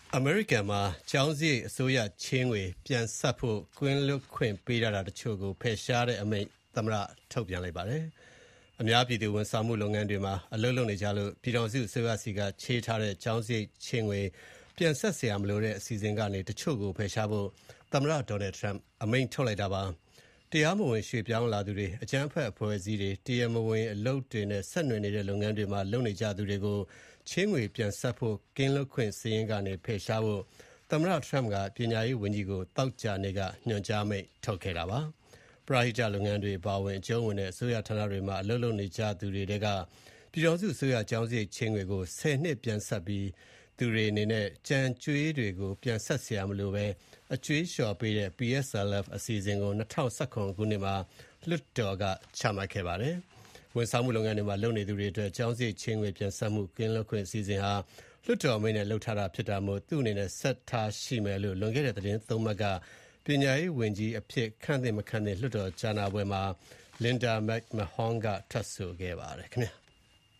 အမေရိကန်မှာကျောင်းစရိတ်အစိုးရချေးငွေပြန်ဆပ်ဖို့ကင်းလွတ်ခွင့်ပေးထားတာတချို့ကိုဖယ်ရှားတဲ့အမိန့်သမ္မတထုတ်ပြန်လိုက်ပါတယ်။အများပြည်သူဝန်ဆောင်မှုလုပ်ငန်းတွေမှာအလုပ်လုပ်နေကြလို့ပြည်ထောင်စုအစိုးရဆီကချေးထားတဲ့ကျောင်းစရိတ်ချေးငွေပြန်ဆပ်เสียမလို့တဲ့အစီအစဉ်ကနေတချို့ကိုဖယ်ရှားဖို့သမ္မတဒေါ်နယ်ထရမ့်အမိန့်ထုတ်လိုက်တာပါ။တရားမဝင်ရွှေ့ပြောင်းလာသူတွေအကြမ်းဖက်အဖွဲ့အစည်းတွေတရားမဝင်အလုပ်တွေနဲ့ဆက်နွယ်နေတဲ့လုပ်ငန်းတွေမှာလုပ်နေကြသူတွေကိုချေးငွေပြန်ဆပ်ဖို့ကင်းလွတ်ခွင့်စီရင်ကနေဖယ်ရှားဖို့သမ္မတထရမ့်ကပညာရေးဝန်ကြီးကိုတောက်ကြနေကညွှန်ကြားမိန့်ထုတ်ခဲ့တာပါ။ပရိဟိတလုပ်ငန်းတွေပါဝင်အကျုံးဝင်တဲ့အစိုးရဌာနတွေမှာအလုပ်လုပ်နေကြသူတွေကပြည်ထောင်စုအစိုးရကျောင်းစရိတ်ချေးငွေကို10နှစ်ပြန်ဆပ်ပြီးသူတွေအနေနဲ့ကြံကျွေးတွေကိုပြန်ဆက်เสียမလို့ပဲအကျွေးလျှော်ပေးတဲ့ PSLF အစီအစဉ်ကို2019ခုနှစ်မှာလွှတ်တော်ကချမှတ်ခဲ့ပါတယ်။ဝန်ဆောင်မှုလုပ်ငန်းတွေမှာလုပ်နေသူတွေအတွက်ကျောင်းစရိတ်ချေးငွေပြန်ဆပ်မှုကင်းလွတ်ခွင့်အစီအစဉ်ဟာလွှတ်တော်အမိန့်နဲ့လှုပ်ထားတာဖြစ်တာမို့သူ့အနေနဲ့ဆက်ထားရှိမယ်လို့လွန်ခဲ့တဲ့သတင်း3မှတ်ကပညာရေးဝန်ကြီးအဖြစ်ခန့်သင့်မခန့်သင့်လွှတ်တော်ကြားနာပွဲမှာ Linda McMahon ကထွက်ဆိုခဲ့ပါတယ်ခင်ဗျာ။